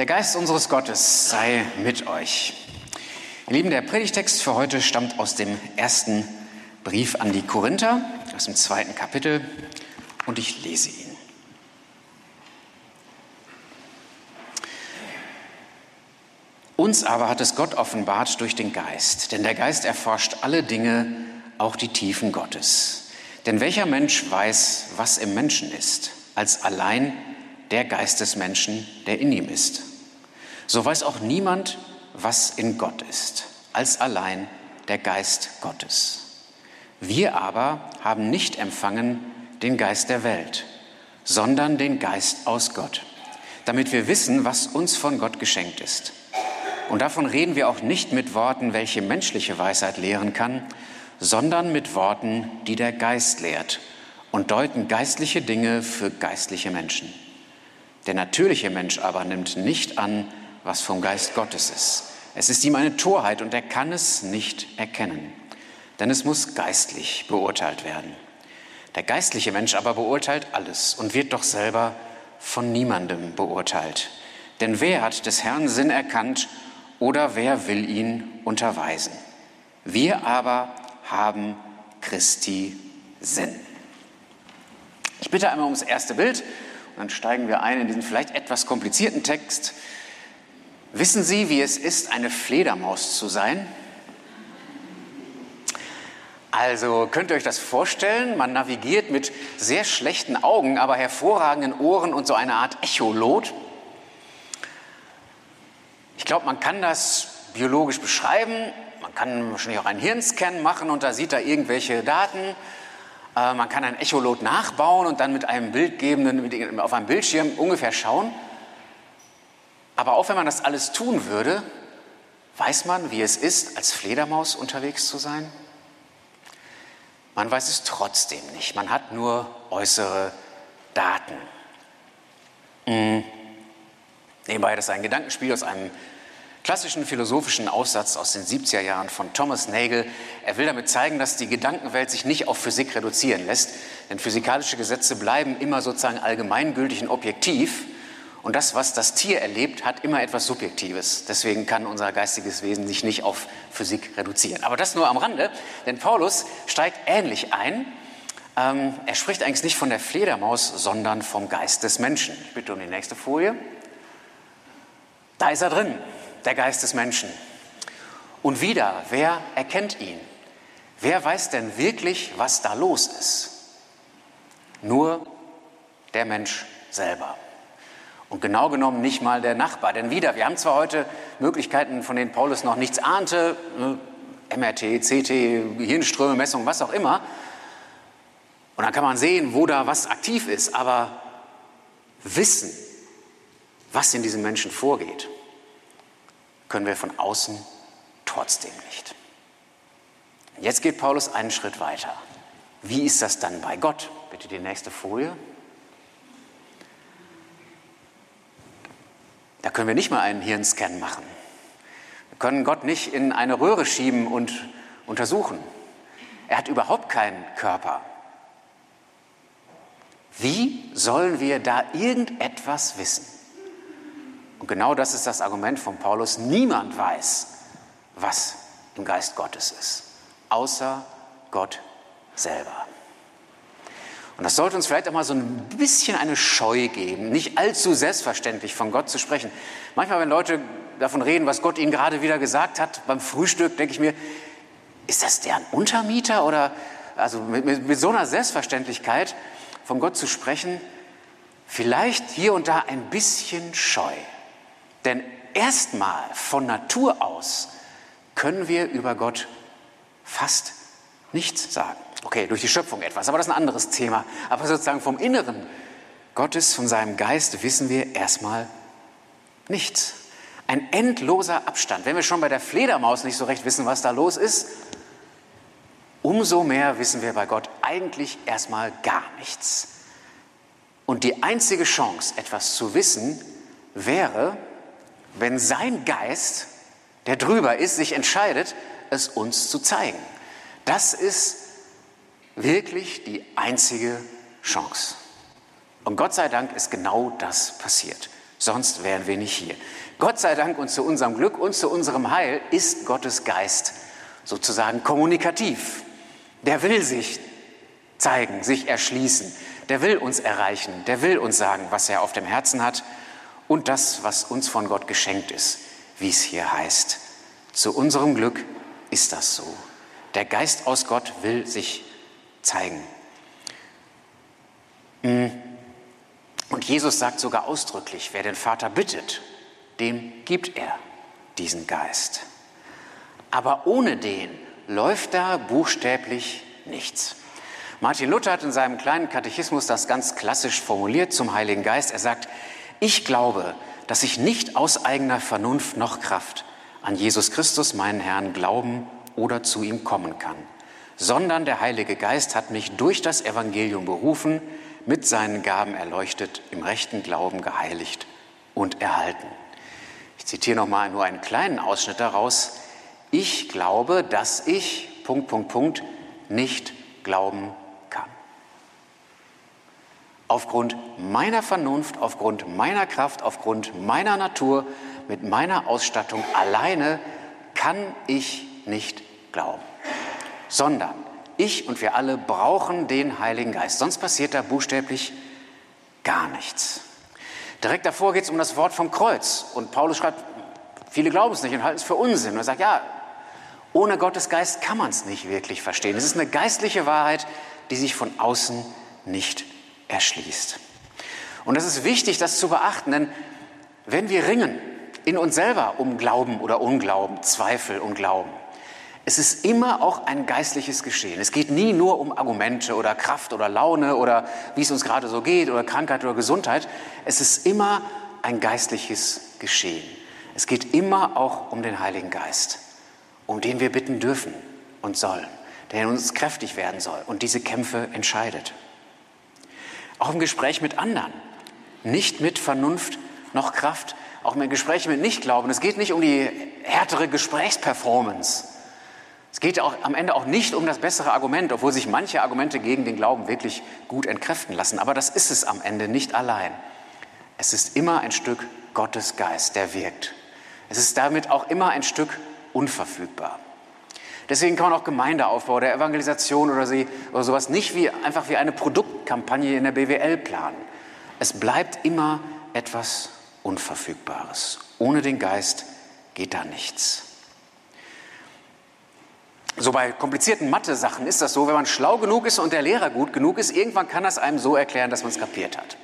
Der Geist unseres Gottes sei mit euch. Ihr Lieben, der Predigtext für heute stammt aus dem ersten Brief an die Korinther, aus dem 2. Kapitel, und ich lese ihn. Uns aber hat es Gott offenbart durch den Geist, denn der Geist erforscht alle Dinge, auch die Tiefen Gottes. Denn welcher Mensch weiß, was im Menschen ist, als allein der Geist des Menschen, der in ihm ist? So weiß auch niemand, was in Gott ist, als allein der Geist Gottes. Wir aber haben nicht empfangen den Geist der Welt, sondern den Geist aus Gott, damit wir wissen, was uns von Gott geschenkt ist. Und davon reden wir auch nicht mit Worten, welche menschliche Weisheit lehren kann, sondern mit Worten, die der Geist lehrt und deuten geistliche Dinge für geistliche Menschen. Der natürliche Mensch aber nimmt nicht an, was vom Geist Gottes ist. Es ist ihm eine Torheit und er kann es nicht erkennen, denn es muss geistlich beurteilt werden. Der geistliche Mensch aber beurteilt alles und wird doch selber von niemandem beurteilt. Denn wer hat des Herrn Sinn erkannt oder wer will ihn unterweisen? Wir aber haben Christi Sinn. Ich bitte einmal ums erste Bild. Und dann steigen wir ein in diesen vielleicht etwas komplizierten Text. Wissen Sie, wie es ist, eine Fledermaus zu sein? Also könnt ihr euch das vorstellen? Man navigiert mit sehr schlechten Augen, aber hervorragenden Ohren und so eine Art Echolot. Ich glaube, man kann das biologisch beschreiben. Man kann wahrscheinlich auch einen Hirnscan machen und da sieht er irgendwelche Daten. Man kann ein Echolot nachbauen und dann mit einem bildgebenden, auf einem Bildschirm ungefähr schauen. Aber auch wenn man das alles tun würde, weiß man, wie es ist, als Fledermaus unterwegs zu sein? Man weiß es trotzdem nicht. Man hat nur äußere Daten. Nebenbei, das ist ein Gedankenspiel aus einem klassischen philosophischen Aussatz aus den 70er Jahren von Thomas Nagel. Er will damit zeigen, dass die Gedankenwelt sich nicht auf Physik reduzieren lässt, denn physikalische Gesetze bleiben immer sozusagen allgemeingültig und objektiv. Und das, was das Tier erlebt, hat immer etwas Subjektives. Deswegen kann unser geistiges Wesen sich nicht auf Physik reduzieren. Aber das nur am Rande, denn Paulus steigt ähnlich ein. Er spricht eigentlich nicht von der Fledermaus, sondern vom Geist des Menschen. Ich bitte um die nächste Folie. Da ist er drin. Der Geist des Menschen. Und wieder, wer erkennt ihn? Wer weiß denn wirklich, was da los ist? Nur der Mensch selber. Und genau genommen nicht mal der Nachbar. Denn wieder, wir haben zwar heute Möglichkeiten, von denen Paulus noch nichts ahnte, MRT, CT, Hirnströme, Messung, was auch immer. Und dann kann man sehen, wo da was aktiv ist. Aber wissen, was in diesem Menschen vorgeht, können wir von außen trotzdem nicht. Jetzt geht Paulus einen Schritt weiter. Wie ist das dann bei Gott? Bitte die nächste Folie. Da können wir nicht mal einen Hirnscan machen. Wir können Gott nicht in eine Röhre schieben und untersuchen. Er hat überhaupt keinen Körper. Wie sollen wir da irgendetwas wissen? Und genau das ist das Argument von Paulus. Niemand weiß, was im Geist Gottes ist, außer Gott selber. Und das sollte uns vielleicht auch mal so ein bisschen eine Scheu geben, nicht allzu selbstverständlich von Gott zu sprechen. Manchmal, wenn Leute davon reden, was Gott ihnen gerade wieder gesagt hat beim Frühstück, denke ich mir, ist das deren Untermieter? Oder also mit so einer Selbstverständlichkeit von Gott zu sprechen, vielleicht hier und da ein bisschen scheu. Denn erstmal von Natur aus können wir über Gott fast nichts sagen. Okay, durch die Schöpfung etwas, aber das ist ein anderes Thema. Aber sozusagen vom Inneren Gottes, von seinem Geist wissen wir erstmal nichts. Ein endloser Abstand. Wenn wir schon bei der Fledermaus nicht so recht wissen, was da los ist, umso mehr wissen wir bei Gott eigentlich erstmal gar nichts. Und die einzige Chance, etwas zu wissen, wäre, wenn sein Geist, der drüber ist, sich entscheidet, es uns zu zeigen. Das ist wirklich die einzige Chance. Und Gott sei Dank ist genau das passiert. Sonst wären wir nicht hier. Gott sei Dank und zu unserem Glück und zu unserem Heil ist Gottes Geist sozusagen kommunikativ. Der will sich zeigen, sich erschließen. Der will uns erreichen. Der will uns sagen, was er auf dem Herzen hat und das, was uns von Gott geschenkt ist, wie es hier heißt. Zu unserem Glück ist das so. Der Geist aus Gott will sich zeigen. Und Jesus sagt sogar ausdrücklich, wer den Vater bittet, dem gibt er diesen Geist. Aber ohne den läuft da buchstäblich nichts. Martin Luther hat in seinem kleinen Katechismus das ganz klassisch formuliert zum Heiligen Geist. Er sagt, ich glaube, dass ich nicht aus eigener Vernunft noch Kraft an Jesus Christus, meinen Herrn, glauben oder zu ihm kommen kann, sondern der Heilige Geist hat mich durch das Evangelium berufen, mit seinen Gaben erleuchtet, im rechten Glauben geheiligt und erhalten. Ich zitiere nochmal nur einen kleinen Ausschnitt daraus. Ich glaube, dass ich ... nicht glauben kann. Aufgrund meiner Vernunft, aufgrund meiner Kraft, aufgrund meiner Natur, mit meiner Ausstattung alleine kann ich nicht glauben, sondern ich und wir alle brauchen den Heiligen Geist. Sonst passiert da buchstäblich gar nichts. Direkt davor geht es um das Wort vom Kreuz. Und Paulus schreibt, viele glauben es nicht und halten es für Unsinn. Und er sagt, ja, ohne Gottes Geist kann man es nicht wirklich verstehen. Es ist eine geistliche Wahrheit, die sich von außen nicht erschließt. Und das ist wichtig, das zu beachten, denn wenn wir ringen in uns selber um Glauben oder Unglauben, Zweifel und Glauben, es ist immer auch ein geistliches Geschehen. Es geht nie nur um Argumente oder Kraft oder Laune oder wie es uns gerade so geht oder Krankheit oder Gesundheit. Es ist immer ein geistliches Geschehen. Es geht immer auch um den Heiligen Geist, um den wir bitten dürfen und sollen, der in uns kräftig werden soll und diese Kämpfe entscheidet. Auch im Gespräch mit anderen, nicht mit Vernunft noch Kraft, auch im Gespräch mit Nichtglauben. Es geht nicht um die härtere Gesprächsperformance. Es geht auch am Ende auch nicht um das bessere Argument, obwohl sich manche Argumente gegen den Glauben wirklich gut entkräften lassen. Aber das ist es am Ende nicht allein. Es ist immer ein Stück Gottes Geist, der wirkt. Es ist damit auch immer ein Stück unverfügbar. Deswegen kann man auch Gemeindeaufbau oder Evangelisation oder sowas nicht einfach wie eine Produktkampagne in der BWL planen. Es bleibt immer etwas Unverfügbares. Ohne den Geist geht da nichts. So bei komplizierten Mathe-Sachen ist das so, wenn man schlau genug ist und der Lehrer gut genug ist, irgendwann kann das einem so erklären, dass man es kapiert hat.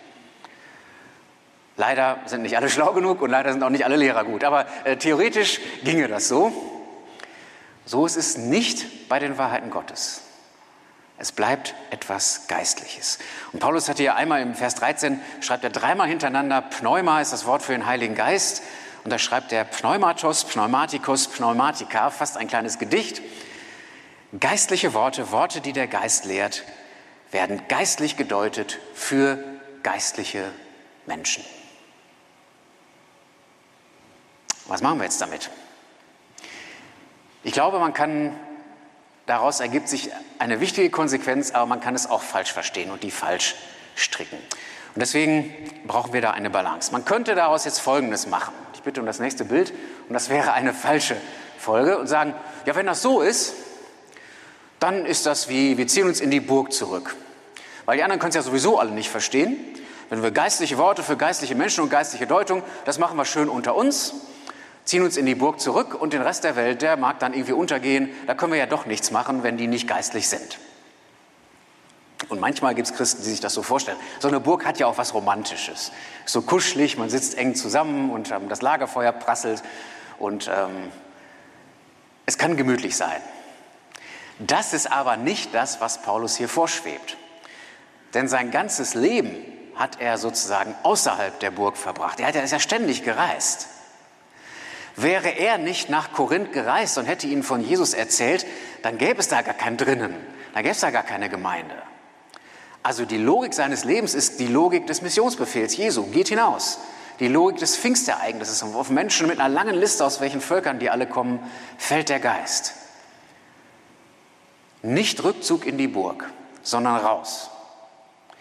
Leider sind nicht alle schlau genug und leider sind auch nicht alle Lehrer gut, aber theoretisch ginge das so. So ist es nicht bei den Wahrheiten Gottes. Es bleibt etwas Geistliches. Und Paulus hat hier einmal im Vers 13, schreibt er dreimal hintereinander, Pneuma ist das Wort für den Heiligen Geist. Und da schreibt er Pneumatos, Pneumatikus, Pneumatika, fast ein kleines Gedicht. Geistliche Worte, Worte, die der Geist lehrt, werden geistlich gedeutet für geistliche Menschen. Was machen wir jetzt damit? Ich glaube, daraus ergibt sich eine wichtige Konsequenz, aber man kann es auch falsch verstehen und die falsch stricken. Und deswegen brauchen wir da eine Balance. Man könnte daraus jetzt Folgendes machen. Ich bitte um das nächste Bild und das wäre eine falsche Folge und sagen, ja, wenn das so ist, dann ist das wie, wir ziehen uns in die Burg zurück. Weil die anderen können es ja sowieso alle nicht verstehen. Wenn wir geistliche Worte für geistliche Menschen und geistliche Deutung, das machen wir schön unter uns, ziehen uns in die Burg zurück und den Rest der Welt, der mag dann irgendwie untergehen. Da können wir ja doch nichts machen, wenn die nicht geistlich sind. Und manchmal gibt es Christen, die sich das so vorstellen. So eine Burg hat ja auch was Romantisches. So kuschelig, man sitzt eng zusammen und das Lagerfeuer prasselt und es kann gemütlich sein. Das ist aber nicht das, was Paulus hier vorschwebt. Denn sein ganzes Leben hat er sozusagen außerhalb der Burg verbracht. Er ist ja ständig gereist. Wäre er nicht nach Korinth gereist und hätte ihnen von Jesus erzählt, dann gäbe es da gar kein Drinnen, dann gäbe es da gar keine Gemeinde. Also die Logik seines Lebens ist die Logik des Missionsbefehls Jesu, geht hinaus. Die Logik des Pfingstereignisses, und auf Menschen mit einer langen Liste, aus welchen Völkern die alle kommen, fällt der Geist. Nicht Rückzug in die Burg, sondern raus.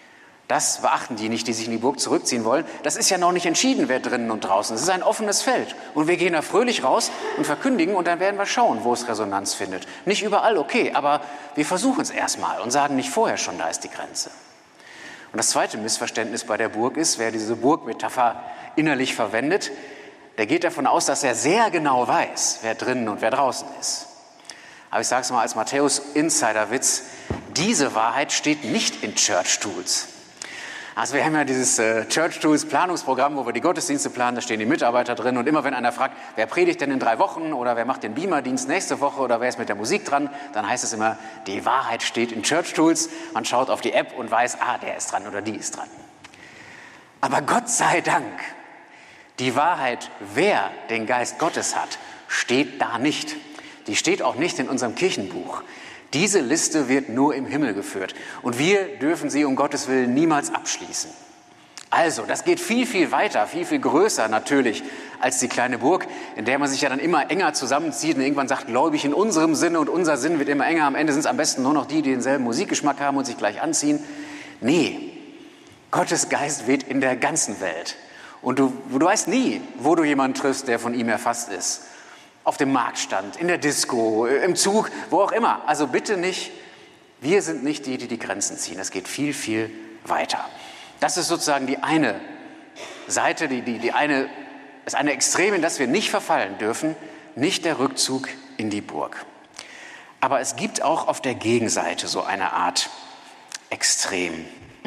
Das beachten die nicht, die sich in die Burg zurückziehen wollen. Das ist ja noch nicht entschieden, wer drinnen und draußen ist. Es ist ein offenes Feld. Und wir gehen da fröhlich raus und verkündigen und dann werden wir schauen, wo es Resonanz findet. Nicht überall, okay, aber wir versuchen es erstmal und sagen nicht vorher schon, da ist die Grenze. Und das zweite Missverständnis bei der Burg ist, wer diese Burgmetapher innerlich verwendet, der geht davon aus, dass er sehr genau weiß, wer drinnen und wer draußen ist. Aber ich sage es mal als Matthäus-Insider-Witz, diese Wahrheit steht nicht in Church Tools. Also wir haben ja dieses Church Tools Planungsprogramm, wo wir die Gottesdienste planen, da stehen die Mitarbeiter drin und immer wenn einer fragt, wer predigt denn in 3 Wochen oder wer macht den Beamer-Dienst nächste Woche oder wer ist mit der Musik dran, dann heißt es immer, die Wahrheit steht in Church Tools. Man schaut auf die App und weiß, der ist dran oder die ist dran. Aber Gott sei Dank, die Wahrheit, wer den Geist Gottes hat, steht da nicht. Die steht auch nicht in unserem Kirchenbuch. Diese Liste wird nur im Himmel geführt und wir dürfen sie um Gottes Willen niemals abschließen. Also, das geht viel, viel weiter, viel, viel größer natürlich als die kleine Burg, in der man sich ja dann immer enger zusammenzieht und irgendwann sagt, gläubig in unserem Sinne und unser Sinn wird immer enger. Am Ende sind es am besten nur noch die, die denselben Musikgeschmack haben und sich gleich anziehen. Nee, Gottes Geist weht in der ganzen Welt. Und du weißt nie, wo du jemanden triffst, der von ihm erfasst ist. Auf dem Marktstand, in der Disco, im Zug, wo auch immer. Also bitte nicht, wir sind nicht die, die die Grenzen ziehen. Es geht viel, viel weiter. Das ist sozusagen die eine Seite, das eine Extrem, in das wir nicht verfallen dürfen, nicht der Rückzug in die Burg. Aber es gibt auch auf der Gegenseite so eine Art Extrem.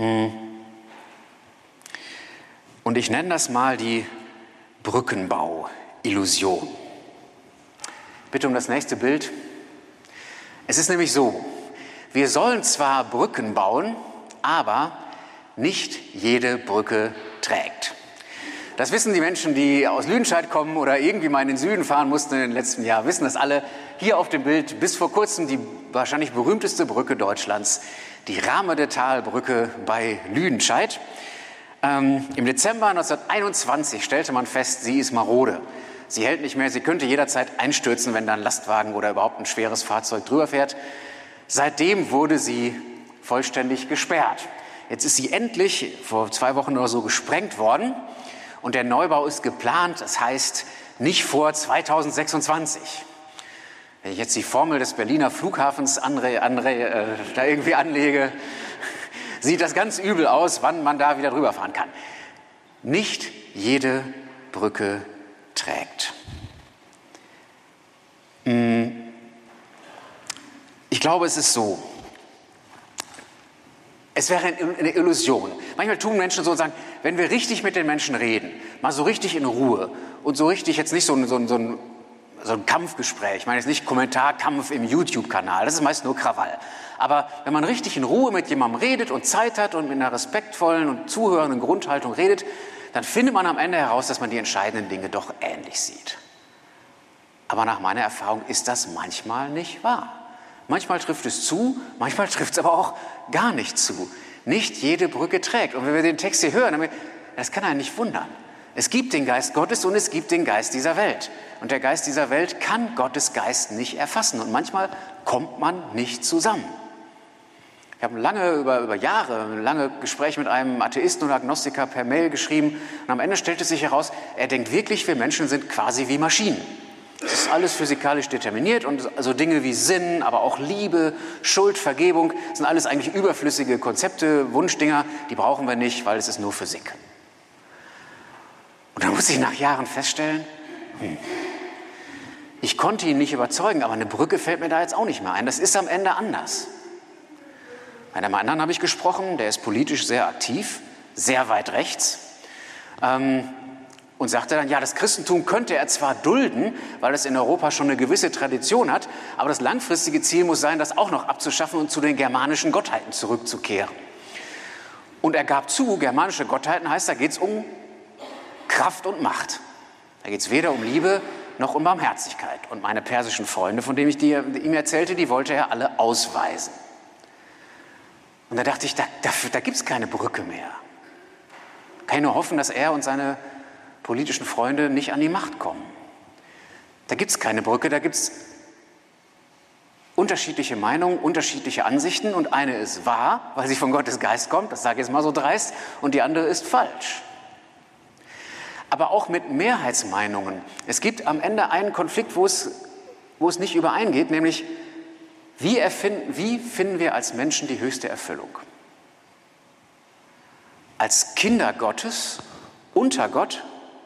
Und ich nenne das mal die Brückenbau-Illusion. Bitte um das nächste Bild. Es ist nämlich so, wir sollen zwar Brücken bauen, aber nicht jede Brücke trägt. Das wissen die Menschen, die aus Lüdenscheid kommen oder irgendwie mal in den Süden fahren mussten in den letzten Jahren, wissen das alle. Hier auf dem Bild bis vor kurzem die wahrscheinlich berühmteste Brücke Deutschlands, die Rahmede-Tal-Brücke bei Lüdenscheid. Im Dezember 1921 stellte man fest, sie ist marode. Sie hält nicht mehr, sie könnte jederzeit einstürzen, wenn da ein Lastwagen oder überhaupt ein schweres Fahrzeug drüber fährt. Seitdem wurde sie vollständig gesperrt. Jetzt ist sie endlich vor 2 Wochen oder so gesprengt worden und der Neubau ist geplant, das heißt nicht vor 2026. Wenn ich jetzt die Formel des Berliner Flughafens da irgendwie anlege, sieht das ganz übel aus, wann man da wieder drüber fahren kann. Nicht jede Brücke trägt. Ich glaube, es ist so. Es wäre eine Illusion. Manchmal tun Menschen so und sagen, wenn wir richtig mit den Menschen reden, mal so richtig in Ruhe und so richtig jetzt nicht so ein Kampfgespräch, ich meine jetzt nicht Kommentarkampf im YouTube-Kanal, das ist meist nur Krawall. Aber wenn man richtig in Ruhe mit jemandem redet und Zeit hat und mit einer respektvollen und zuhörenden Grundhaltung redet, dann findet man am Ende heraus, dass man die entscheidenden Dinge doch ähnlich sieht. Aber nach meiner Erfahrung ist das manchmal nicht wahr. Manchmal trifft es zu, manchmal trifft es aber auch gar nicht zu. Nicht jede Brücke trägt. Und wenn wir den Text hier hören, das kann einen nicht wundern. Es gibt den Geist Gottes und es gibt den Geist dieser Welt. Und der Geist dieser Welt kann Gottes Geist nicht erfassen. Und manchmal kommt man nicht zusammen. Ich habe über Jahre lange Gespräche mit einem Atheisten oder Agnostiker per Mail geschrieben und am Ende stellte sich heraus, er denkt wirklich, wir Menschen sind quasi wie Maschinen. Das ist alles physikalisch determiniert und also Dinge wie Sinn, aber auch Liebe, Schuld, Vergebung sind alles eigentlich überflüssige Konzepte, Wunschdinger, die brauchen wir nicht, weil es ist nur Physik. Und dann muss ich nach Jahren feststellen, ich konnte ihn nicht überzeugen, aber eine Brücke fällt mir da jetzt auch nicht mehr ein. Das ist am Ende anders. Mit einem anderen habe ich gesprochen, der ist politisch sehr aktiv, sehr weit rechts und sagte dann, ja, das Christentum könnte er zwar dulden, weil es in Europa schon eine gewisse Tradition hat, aber das langfristige Ziel muss sein, das auch noch abzuschaffen und zu den germanischen Gottheiten zurückzukehren. Und er gab zu, germanische Gottheiten heißt, da geht es um Kraft und Macht. Da geht es weder um Liebe noch um Barmherzigkeit. Und meine persischen Freunde, von denen ich ihm erzählte, die wollte er alle ausweisen. Und da dachte ich, da gibt es keine Brücke mehr. Kann ich nur hoffen, dass er und seine politischen Freunde nicht an die Macht kommen. Da gibt es keine Brücke, da gibt es unterschiedliche Meinungen, unterschiedliche Ansichten und eine ist wahr, weil sie von Gottes Geist kommt, das sage ich jetzt mal so dreist, und die andere ist falsch. Aber auch mit Mehrheitsmeinungen. Es gibt am Ende einen Konflikt, wo es nicht übereingeht, nämlich wie finden wir als Menschen die höchste Erfüllung? Als Kinder Gottes, unter Gott,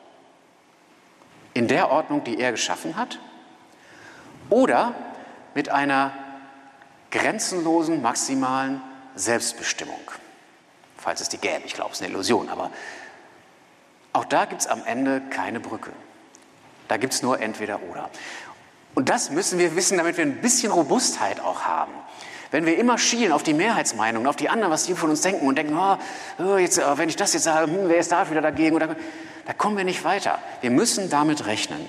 in der Ordnung, die er geschaffen hat? Oder mit einer grenzenlosen, maximalen Selbstbestimmung? Falls es die gäbe, ich glaube, es ist eine Illusion, aber auch da gibt es am Ende keine Brücke. Da gibt es nur entweder oder. Und das müssen wir wissen, damit wir ein bisschen Robustheit auch haben. Wenn wir immer schielen auf die Mehrheitsmeinungen, auf die anderen, was die von uns denken und denken, wenn ich das jetzt sage, wer ist da wieder dagegen? Da kommen wir nicht weiter. Wir müssen damit rechnen.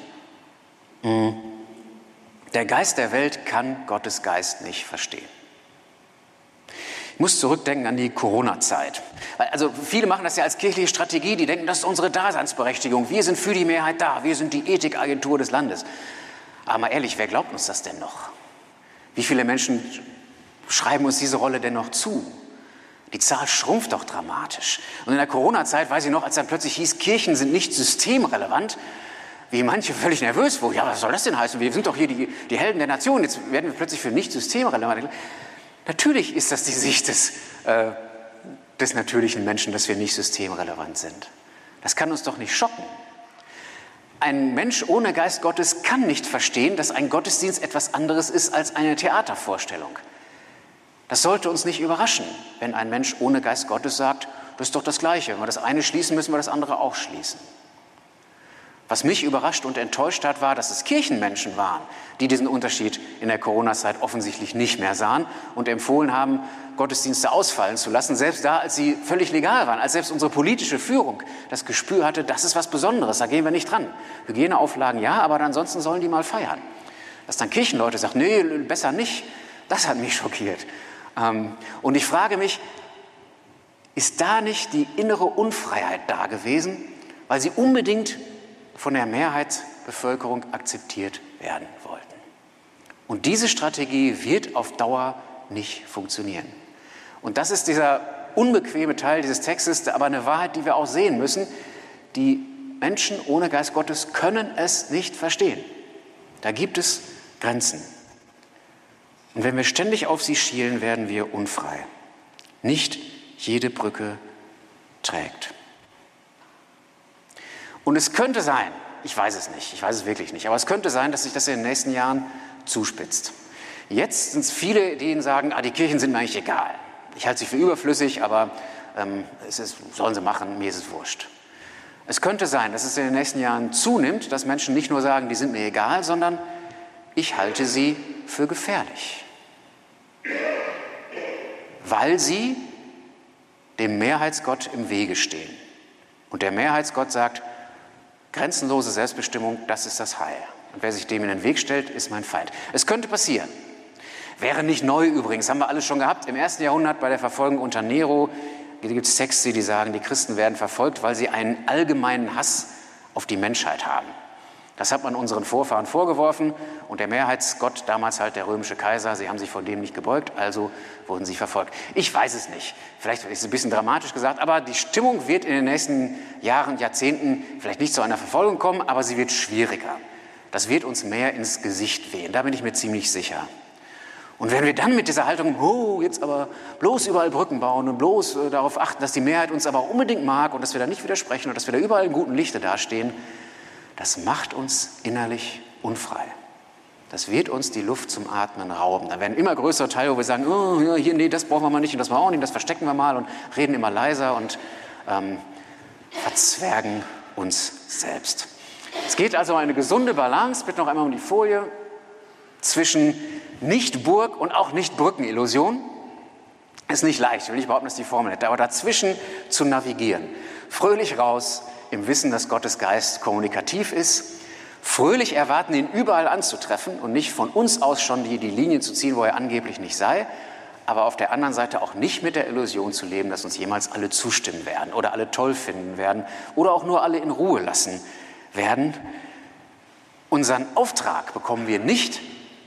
Der Geist der Welt kann Gottes Geist nicht verstehen. Ich muss zurückdenken an die Corona-Zeit. Also viele machen das ja als kirchliche Strategie, die denken, das ist unsere Daseinsberechtigung. Wir sind für die Mehrheit da, wir sind die Ethikagentur des Landes. Aber mal ehrlich, wer glaubt uns das denn noch? Wie viele Menschen schreiben uns diese Rolle denn noch zu? Die Zahl schrumpft doch dramatisch. Und in der Corona-Zeit, weiß ich noch, als dann plötzlich hieß, Kirchen sind nicht systemrelevant, wie manche völlig nervös wurden. Ja, was soll das denn heißen? Wir sind doch hier die Helden der Nation, jetzt werden wir plötzlich für nicht systemrelevant. Natürlich ist das die Sicht des natürlichen Menschen, dass wir nicht systemrelevant sind. Das kann uns doch nicht schocken. Ein Mensch ohne Geist Gottes kann nicht verstehen, dass ein Gottesdienst etwas anderes ist als eine Theatervorstellung. Das sollte uns nicht überraschen, wenn ein Mensch ohne Geist Gottes sagt, das ist doch das Gleiche. Wenn wir das eine schließen, müssen wir das andere auch schließen. Was mich überrascht und enttäuscht hat, war, dass es Kirchenmenschen waren, die diesen Unterschied in der Corona-Zeit offensichtlich nicht mehr sahen und empfohlen haben, Gottesdienste ausfallen zu lassen, selbst da, als sie völlig legal waren, als selbst unsere politische Führung das Gespür hatte, das ist was Besonderes, da gehen wir nicht dran. Hygieneauflagen ja, aber ansonsten sollen die mal feiern. Dass dann Kirchenleute sagen, nee, besser nicht, das hat mich schockiert. Und ich frage mich, ist da nicht die innere Unfreiheit da gewesen, weil sie unbedingt von der Mehrheitsbevölkerung akzeptiert werden wollten? Und diese Strategie wird auf Dauer nicht funktionieren. Und das ist dieser unbequeme Teil dieses Textes, aber eine Wahrheit, die wir auch sehen müssen. Die Menschen ohne Geist Gottes können es nicht verstehen. Da gibt es Grenzen. Und wenn wir ständig auf sie schielen, werden wir unfrei. Nicht jede Brücke trägt. Und es könnte sein, ich weiß es nicht, ich weiß es wirklich nicht, aber es könnte sein, dass sich das in den nächsten Jahren zuspitzt. Jetzt sind es viele, die sagen, die Kirchen sind mir eigentlich egal. Ich halte sie für überflüssig, aber sollen sie machen, mir ist es wurscht. Es könnte sein, dass es in den nächsten Jahren zunimmt, dass Menschen nicht nur sagen, die sind mir egal, sondern ich halte sie für gefährlich. Weil sie dem Mehrheitsgott im Wege stehen. Und der Mehrheitsgott sagt, grenzenlose Selbstbestimmung, das ist das Heil. Und wer sich dem in den Weg stellt, ist mein Feind. Es könnte passieren. Wäre nicht neu übrigens, haben wir alles schon gehabt. Im 1. Jahrhundert bei der Verfolgung unter Nero gibt es Texte, die sagen, die Christen werden verfolgt, weil sie einen allgemeinen Hass auf die Menschheit haben. Das hat man unseren Vorfahren vorgeworfen und der Mehrheitsgott, damals halt der römische Kaiser, sie haben sich vor dem nicht gebeugt, also wurden sie verfolgt. Ich weiß es nicht, vielleicht ist es ein bisschen dramatisch gesagt, aber die Stimmung wird in den nächsten Jahren, Jahrzehnten vielleicht nicht zu einer Verfolgung kommen, aber sie wird schwieriger. Das wird uns mehr ins Gesicht wehen, da bin ich mir ziemlich sicher. Und wenn wir dann mit dieser Haltung, jetzt aber bloß überall Brücken bauen und bloß darauf achten, dass die Mehrheit uns aber unbedingt mag und dass wir da nicht widersprechen und dass wir da überall im guten Lichte dastehen, das macht uns innerlich unfrei. Das wird uns die Luft zum Atmen rauben. Da werden immer größere Teile, wo wir sagen, hier, nee, das brauchen wir mal nicht und das brauchen wir auch nicht, das verstecken wir mal und reden immer leiser und verzwergen uns selbst. Es geht also um eine gesunde Balance, bitte noch einmal um die Folie, zwischen Nicht-Burg- und auch Nicht-Brücken-Illusion. Ist nicht leicht, ich will nicht behaupten, dass die Formel hätte, aber dazwischen zu navigieren. Fröhlich raus, im Wissen, dass Gottes Geist kommunikativ ist, fröhlich erwarten, ihn überall anzutreffen und nicht von uns aus schon die Linie zu ziehen, wo er angeblich nicht sei, aber auf der anderen Seite auch nicht mit der Illusion zu leben, dass uns jemals alle zustimmen werden oder alle toll finden werden oder auch nur alle in Ruhe lassen werden. Unseren Auftrag bekommen wir nicht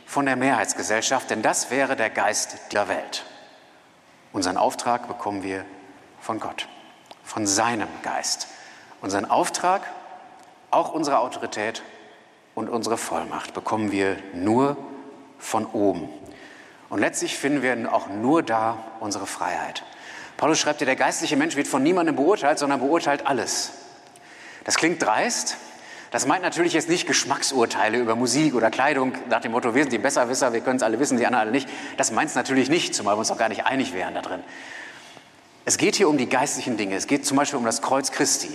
von der Mehrheitsgesellschaft, denn das wäre der Geist der Welt. Unseren Auftrag bekommen wir von Gott, von seinem Geist. Unseren Auftrag, auch unsere Autorität und unsere Vollmacht bekommen wir nur von oben. Und letztlich finden wir auch nur da unsere Freiheit. Paulus schreibt ja, der geistliche Mensch wird von niemandem beurteilt, sondern beurteilt alles. Das klingt dreist. Das meint natürlich jetzt nicht Geschmacksurteile über Musik oder Kleidung nach dem Motto, wir sind die Besserwisser, wir können es alle wissen, die anderen alle nicht. Das meint es natürlich nicht, zumal wir uns auch gar nicht einig wären da drin. Es geht hier um die geistlichen Dinge. Es geht zum Beispiel um das Kreuz Christi.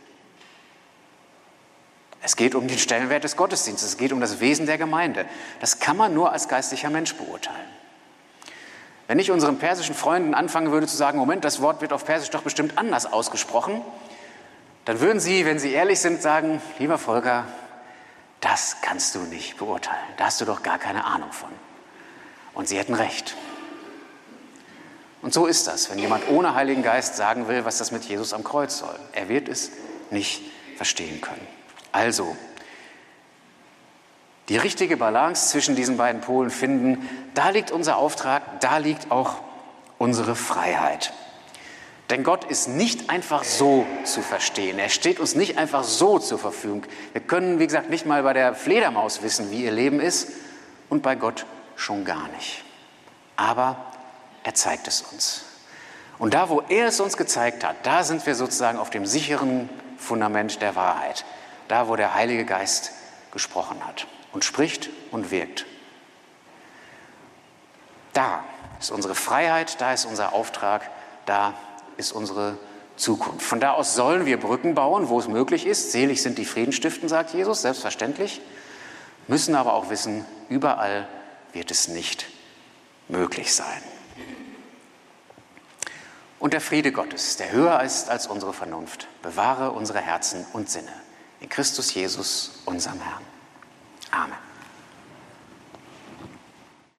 Es geht um den Stellenwert des Gottesdienstes. Es geht um das Wesen der Gemeinde. Das kann man nur als geistlicher Mensch beurteilen. Wenn ich unseren persischen Freunden anfangen würde zu sagen, Moment, das Wort wird auf Persisch doch bestimmt anders ausgesprochen, dann würden sie, wenn sie ehrlich sind, sagen, lieber Volker, das kannst du nicht beurteilen. Da hast du doch gar keine Ahnung von. Und sie hätten recht. Und so ist das, wenn jemand ohne Heiligen Geist sagen will, was das mit Jesus am Kreuz soll. Er wird es nicht verstehen können. Also, die richtige Balance zwischen diesen beiden Polen finden, da liegt unser Auftrag, da liegt auch unsere Freiheit. Denn Gott ist nicht einfach so zu verstehen. Er steht uns nicht einfach so zur Verfügung. Wir können, wie gesagt, nicht mal bei der Fledermaus wissen, wie ihr Leben ist und bei Gott schon gar nicht. Aber er zeigt es uns. Und da, wo er es uns gezeigt hat, da sind wir sozusagen auf dem sicheren Fundament der Wahrheit. Da, wo der Heilige Geist gesprochen hat und spricht und wirkt. Da ist unsere Freiheit, da ist unser Auftrag, da ist unsere Zukunft. Von da aus sollen wir Brücken bauen, wo es möglich ist. Selig sind die Friedenstiften, sagt Jesus, selbstverständlich. Müssen aber auch wissen, überall wird es nicht möglich sein. Und der Friede Gottes, der höher ist als unsere Vernunft, bewahre unsere Herzen und Sinne in Christus Jesus, unserem Herrn. Amen.